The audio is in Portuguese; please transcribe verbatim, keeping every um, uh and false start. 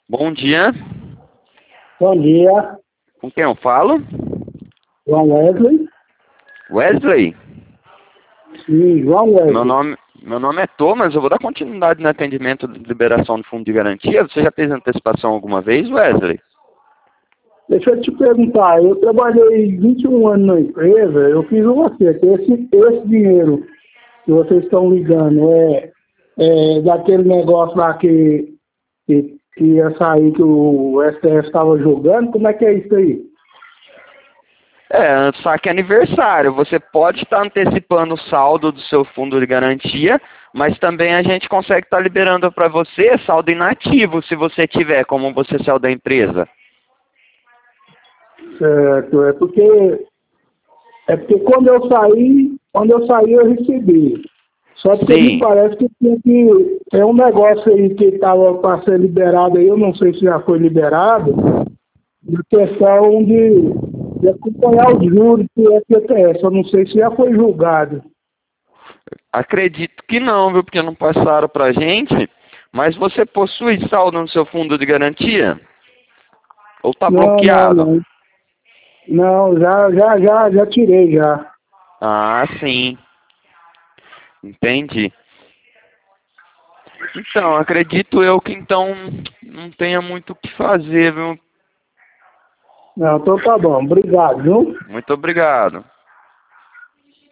Bom dia. Bom dia, Com quem eu falo? João Wesley. Wesley? Sim, João Meu Wesley. nome, meu nome é Thomas, eu vou dar continuidade no atendimento de liberação do fundo de garantia. Você já fez antecipação alguma vez, Wesley? Deixa eu te perguntar, eu trabalhei vinte e um anos na empresa, eu fiz uma coisa, esse, esse dinheiro que vocês estão ligando é, é daquele negócio lá que, que, que ia sair, que o S T F estava julgando, como é que é isso aí? É, saque aniversário. Você pode estar antecipando o saldo do seu fundo de garantia, mas também a gente consegue estar liberando para você saldo inativo, se você tiver, como você saiu da empresa. Certo, é porque, é porque quando eu saí, quando eu saí eu recebi. Só porque me Sim. parece que tinha que tem um negócio aí que estava para ser liberado aí, eu não sei se já foi liberado, de questão de, de acompanhar os juros do F G T S. Eu não sei se já foi julgado. Acredito que não, viu? Porque não passaram para a gente. Mas você possui saldo no seu fundo de garantia? Ou está Não, não, bloqueado? não. Não, já, já, já, já tirei já. Ah, sim. Entendi. Então, acredito eu que então não tenha muito o que fazer, viu? Não, então tá bom. Obrigado, viu? Muito obrigado.